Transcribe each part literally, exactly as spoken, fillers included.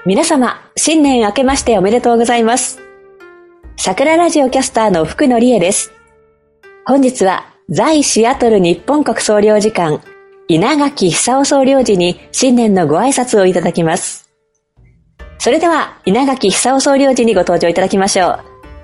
皆様、新年明けましておめでとうございます。桜ラジオキャスターの福野理恵です。本日は、在シアトル日本国総領事館、稲垣久夫総領事に新年のご挨拶をいただきます。それでは、稲垣久夫総領事にご登場いただきましょう。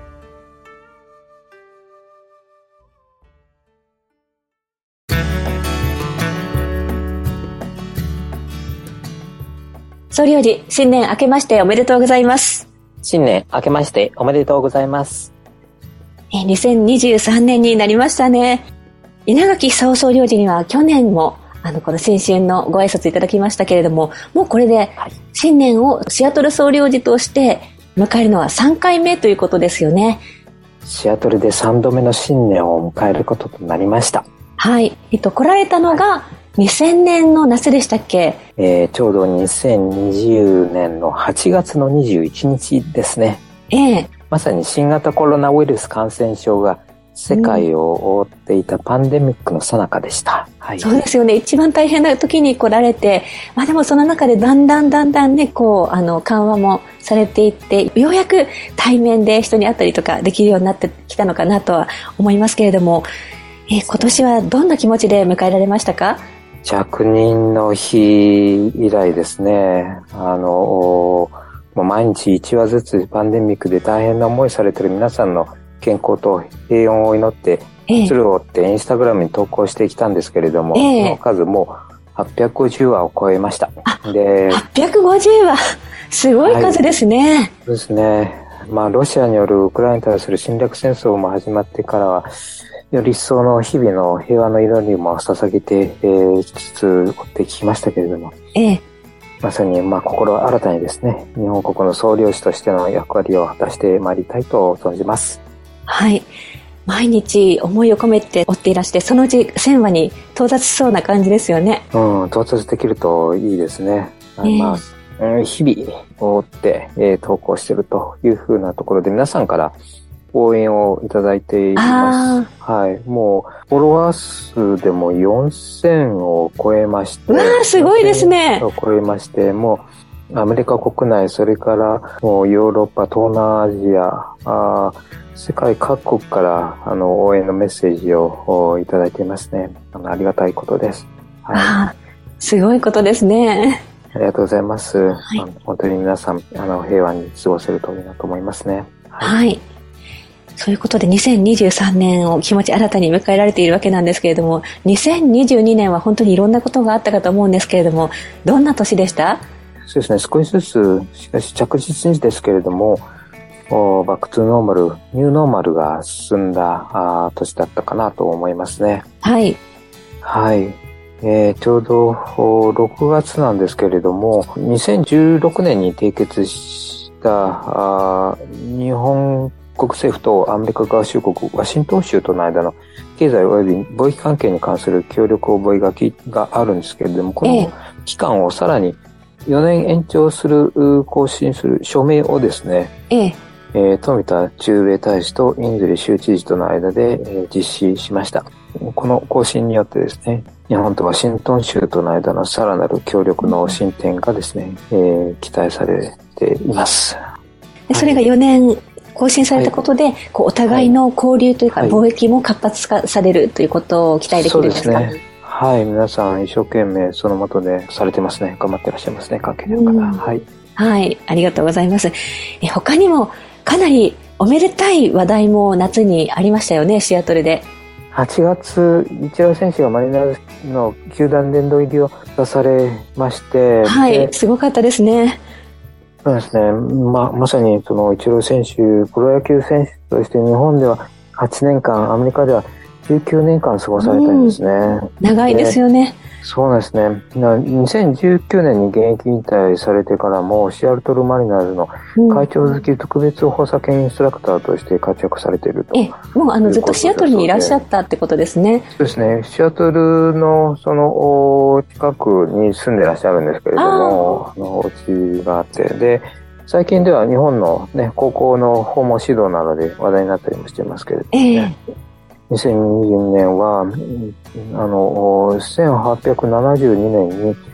総領事、新年明けましておめでとうございます。 新年明けましておめでとうございます。 にせんにじゅうさんねんになりましたね。稲垣久夫総領事には去年もあのこの新春のご挨拶いただきましたけれども、もうこれで新年をシアトル総領事として迎えるのはさんかいめということですよね。 シアトルでさんどめの新年を迎えることとなりました。 はい、えっと来られたのがにせんねんの夏でしたっけ？ えー、ちょうどにせんにじゅうねんのはちがつのにじゅういちにちですね。 ええ、 まさに新型コロナウイルス感染症が世界を覆っていたパンデミックの最中でした、うんはい、 そうですよね。一番大変な時に来られて、まあ、でもその中でだんだんだんだんねこうあの緩和もされていって、ようやく対面で人に会ったりとかできるようになってきたのかなとは思いますけれども、えー、今年はどんな気持ちで迎えられましたか？ 着任の日以来ですね、あのもう毎日いちわずつパンデミックで大変な思いされている皆さんの健康と平穏を祈って鶴を追ってインスタグラムに投稿してきたんですけれども、ええ、その数もうはっぴゃくごじゅうわを超えました。 ではっぴゃくごじゅうわ、すごい数ですね、はい、 そうですね。まあロシアによるウクライナに対する侵略戦争も始まってからはより一層の日々の平和の祈りも捧げて、えー、つつ追ってきましたけれども、 ええ、 まさにまあ心新たにですね、日本国の総領事としての役割を果たしてまいりたいと存じます。 はい、毎日思いを込めて追っていらして、そのうちせんわに到達しそうな感じですよね。 うん、到達できるといいですね。えー、まあ、うん、日々追って、えー、投稿しているというふうなところで皆さんから応援をいただいています。はい、もうフォロワー数でもよんせんを超えまして、 うわー、すごいですね。 を超えまして、もうアメリカ国内、それからもうヨーロッパ、東南アジア、あ世界各国からあの応援のメッセージをいただいていますね。あのありがたいことです。 はい、あ、すごいことですね。 ありがとうございます。はい、 あの本当に皆さんあの平和に過ごせるといいなと思いますね。 はい。はい、そういうことでにせんにじゅうさんねんを気持ち新たに迎えられているわけなんですけれども、にせんにじゅうにねんは本当にいろんなことがあったかと思うんですけれども、どんな年でした？ そうですね、少しずつしかし着実にですけれども、バックトゥーノーマル、ニューノーマルが進んだあ年だったかなと思いますね。 はい。 はい。えー、ちょうどろくがつなんですけれども、にせんじゅうろくねんに締結したあ日本国政府とアメリカ合衆国ワシントン州との間の経済及び貿易関係に関する協力覚書があるんですけれども、この期間をさらによねん延長する、更新する署名をですね、 えええー、富田駐米大使とインズリ州知事との間で、えー、実施しました。この更新によってですね、日本とワシントン州との間のさらなる協力の進展がですね、えー、期待されています。 でそれがよねん更新されたことで、はい、こうお互いの交流というか、はい、貿易も活発化されるということを期待できるんですか？ そうですね。はい、皆さん一生懸命その下でされてますね。頑張ってらっしゃいますね、関係の方。はい。 はい、ありがとうございます。え他にもかなりおめでたい話題も夏にありましたよね、シアトルで。 はちがつ、イチロー選手がマリナーズの球団殿堂入りを出されまして、 はい、すごかったですね。 そうですね。ま、まさにそのイチロー選手、プロ野球選手として日本でははちねんかん、アメリカではじゅうきゅうねんかん過ごされたんですね。うん、 長いですよね。 そうなんですね。にせんじゅうきゅうねんに現役引退されてからもシアトルマリナーズの会長付き特別補佐兼インストラクターとして活躍されていると。 え、もうあのずっとシアトルにいらっしゃったってことですね。 そうですね。シアトルのその近くに住んでいらっしゃるんですけれども、あのお家があって、で最近では日本のね高校の訪問指導などで話題になったりもしていますけれどもね。えーにせんにじゅうにねんはあのせんはっぴゃくななじゅうにねんに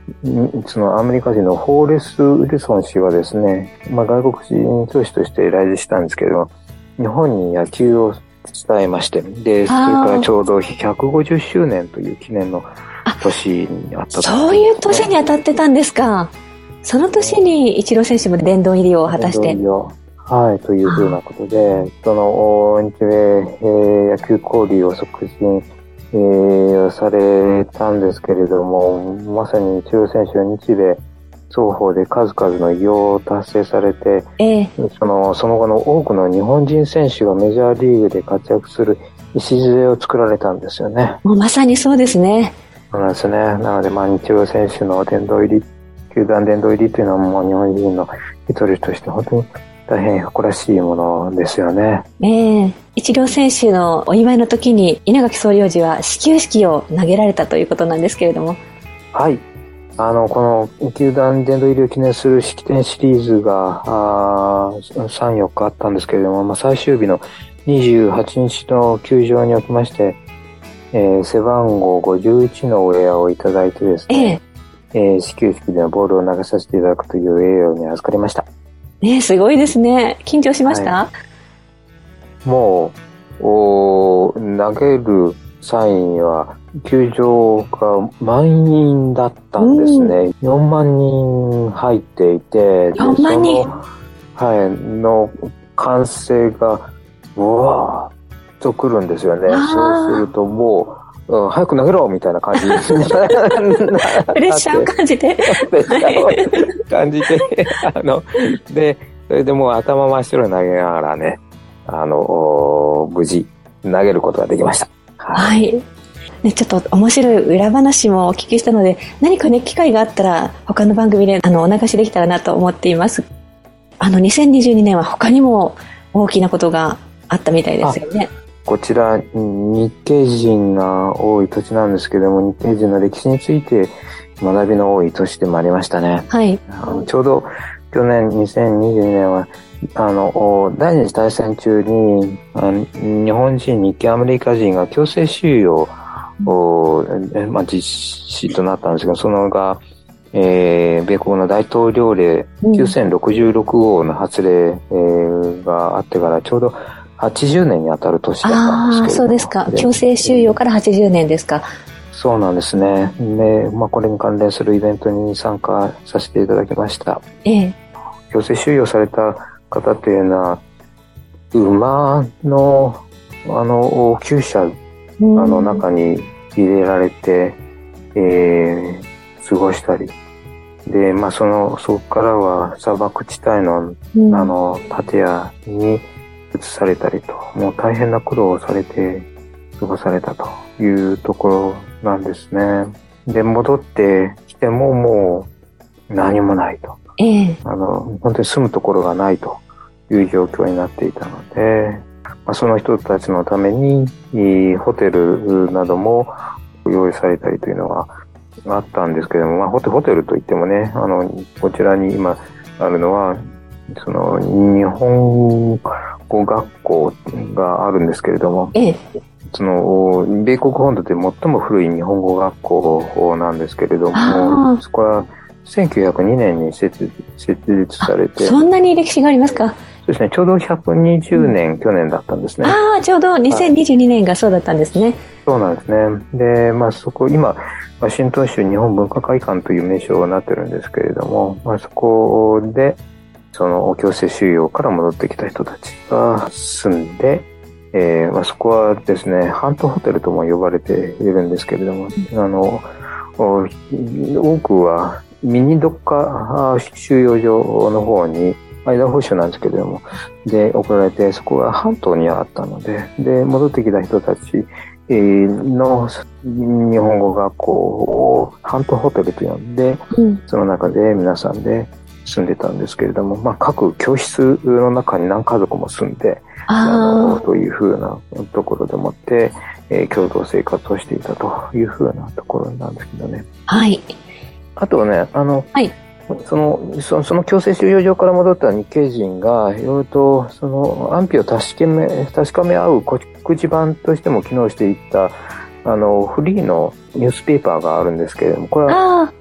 そのアメリカ人のホーレス・ウィルソン氏はですね、まあ、外国人教師として来日したんですけれども、日本に野球を伝えまして、で、それからちょうどひゃくごじゅっしゅうねんという記念の年にあったと、ね、 そういう年に当たってたんですか。その年にイチロー選手も殿堂入りを果たして。 はい、というふうなことで、その日米、えー、野球交流を促進、えー、されたんですけれども、まさにイチロー選手は日米双方で数々の偉業を達成されて、えー、そのその後の多くの日本人選手がメジャーリーグで活躍する礎を作られたんですよね。 もうまさにそうですね。 そうなんですね。なので、まあ、イチロー選手の殿堂入り、球団殿堂入りというのはもう日本人の一人として本当に大変誇らしいものですよね。 ええ、イチロー選手のお祝いの時に稲垣総領事は始球式を投げられたということなんですけれども。 はい。あの、この球団殿堂入りを記念する式典シリーズが、さん、よっかあったんですけれども、まあ、最終日のにじゅうはちにちの球場におきまして、えー、背番号ごじゅういちのウェアをいただいてですね、えええー、始球式でのボールを投げさせていただくという栄誉に預かりました。 ね、すごいですね。緊張しました？はい、もうお投げる際には球場が満員だったんですね。よんまんにん入っていて、 よんまんにん、 はい、の歓声がうわーっと来るんですよね。そうするともう、うん、早く投げろみたいな感じプレッシャーを感じてプレッシャーを感じてあのでそれでもう頭真っ白に投げながらね、あの無事投げることができました。 はい、はいね、ちょっと面白い裏話もお聞きしたので、何かね機会があったら他の番組であのお流しできたらなと思っています。あのにせんにじゅうにねんは他にも大きなことがあったみたいですよね。 こちら日系人が多い土地なんですけども、日系人の歴史について学びの多い都市でもありましたね。 はい。 あのちょうど去年にせんにじゅうにねんはあの第二次大戦中にあの日本人日系アメリカ人が強制収容を、まあ、実施となったんですが、そのが、えー、米国の大統領令きゅうせんろくじゅうろくごうの発令、えー、があってからちょうどはちじゅうねんに当たる年だったんですけれども。ああ、 そうですか。強制収容からはちじゅうねんですか。 そうなんですね。で、まあ、これに関連するイベントに参加させていただきました。 ええ。 強制収容された方というのは、馬の、あの、厩舎の中に入れられて、えー、過ごしたり。で、まあ、その、そこからは砂漠地帯の、うん、あの、建屋に、移されたりと、もう大変な苦労をされて過ごされたというところなんですね。で、戻ってきてももう何もないと。 ええ、 あの、本当に住むところがないという状況になっていたので、まあ、その人たちのためにホテルなども用意されたりというのがあったんですけれども、まあ、ホテ、ホテルといってもね、あの、こちらに今あるのは、その日本語学校があるんですけれども、 ええ、 その米国本土で最も古い日本語学校なんですけれども、そこはせんきゅうひゃくにねんに設立されて、 そんなに歴史がありますか？ そうですね、ちょうどひゃくにじゅうねん、うん、去年だったんですね。 ああ、ちょうどにせんにじゅうにねんがそうだったんですね。 そうなんですね。で、まあそこ今ワシントン州日本文化会館という名称になってるんですけれども、まあそこでその強制収容から戻ってきた人たちが住んで、えーまあ、そこはですね、ハントホテルとも呼ばれているんですけれども、あの多くはミニドッカ収容所の方に、アイダホ州なんですけれども、で送られて、そこが半島にあったので、で戻ってきた人たちの日本語学校をハントホテルと呼んで、うん、その中で皆さんで住んでたんですけれども、まあ、各教室の中に何家族も住んで、あのというふうなところでもって、えー、共同生活をしていたというふうなところなんですけどね。 はい。 あとね、あの、 はい、 その、その、その強制収容所から戻った日系人が、いろいろと、その、安否を確かめ、確かめ合う告示板としても機能していった、あの、フリーのニュースペーパーがあるんですけれども、これは、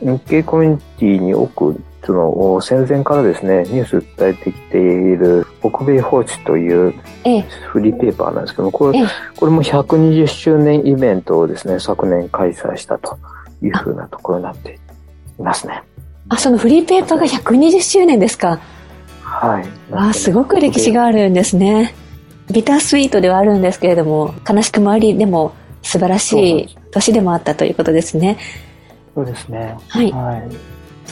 日系コミュニティに多く、その戦前からですね、ニュース伝えてきている北米報知というフリーペーパーなんですけども、これ、これもひゃくにじゅっしゅうねんイベントをですね、昨年開催したというふうなところになっていますね。 あ、そのフリーペーパーがひゃくにじゅっしゅうねんですか。 はい。 あ、すごく歴史があるんですね。ビタースイートではあるんですけれども、悲しくもあり、でも素晴らしい年でもあったということですね。 そうですね。 はい。はい、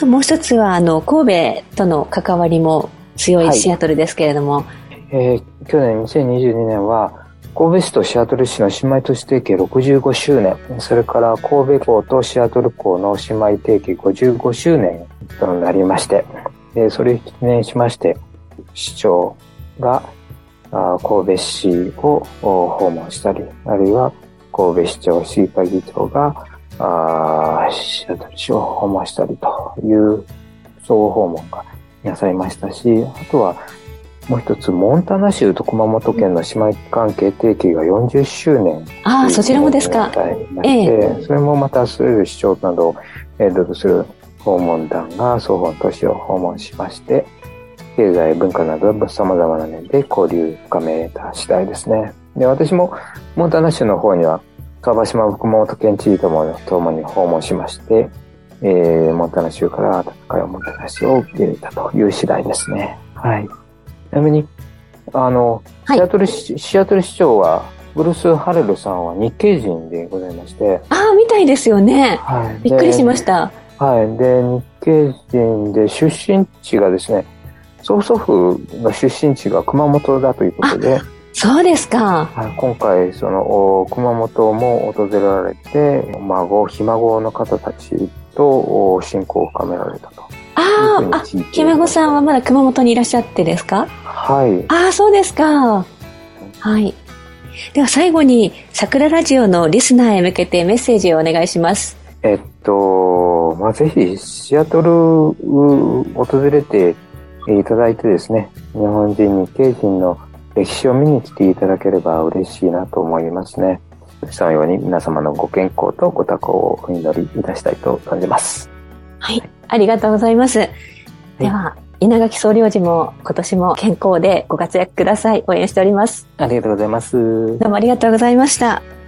もう一つは、あの、神戸との関わりも強いシアトルですけれども。はい、 えー、去年にせんにじゅうにねんは、神戸市とシアトル市の姉妹都市提携ろくじゅうごしゅうねん、それから神戸港とシアトル港の姉妹提携ごじゅうごしゅうねんとなりまして、それを記念しまして、市長が神戸市を訪問したり、あるいは神戸市長、市議会議長がシアトル市を訪問したりという相互訪問がなさいましたし、あとはもう一つ、モンタナ州と熊本県の姉妹関係提携がよんじゅっしゅうねん。 ああ、そちらもですか。 ええ。それもまた、それぞれ市長などをヘッドする訪問団が双方の都市を訪問しまして、経済、文化など様々な面で交流を深めた次第ですね。で、私もモンタナ州の方には、川島熊本県知事とも共に訪問しまして、えー、モンタナ州から温かいおもてなしを受け入れたという次第ですね。はい。ちなみに、あの、はい、シアトル市、シアトル市長は、ブルース・ハレルさんは日系人でございまして。 ああ、みたいですよね。はい。びっくりしました。 はい。で、日系人で出身地がですね、曽祖父の出身地が熊本だということで。 そうですか。 はい、今回、その、熊本も訪れられて、孫、ひ孫の方たちと親交を深められたと。 ああ、ひ孫さんはまだ熊本にいらっしゃってですか？ はい。 ああ、そうですか。はい。では最後に、桜ラジオのリスナーへ向けてメッセージをお願いします。 えっと、まあ、ぜひ、シアトルを訪れていただいてですね、日本人、日系人の歴史を見に来ていただければ嬉しいなと思いますね。そのように皆様のご健康とご多幸をお祈りいたしたいと存じます。 はい。ありがとうございます。はい、では、稲垣総領事も今年も健康でご活躍ください。応援しております。 ありがとうございます。 どうもありがとうございました。